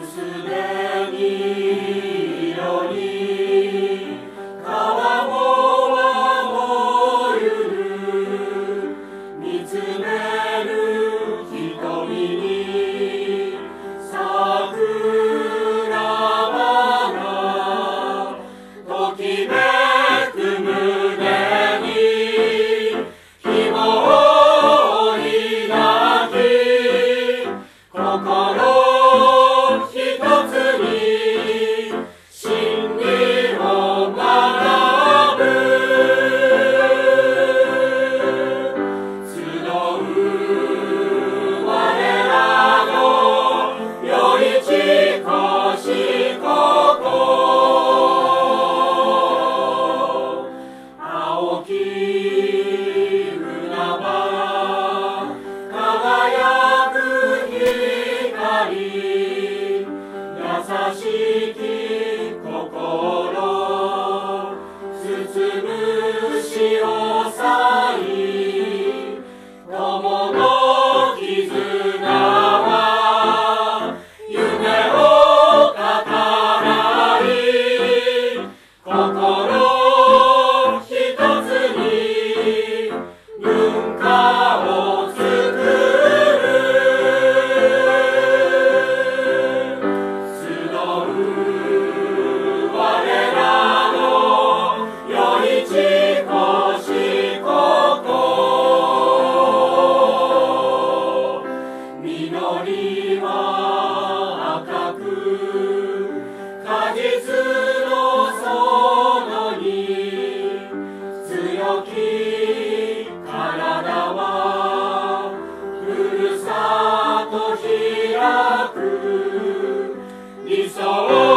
すでに色に川もは燃ゆる見つめる瞳に桜花ときめく胸に希望に抱き心優しき心包む潮騒友の絆は夢を語らい心一つに文化を作実は赤く果実の園に強き体はふるさと開く理想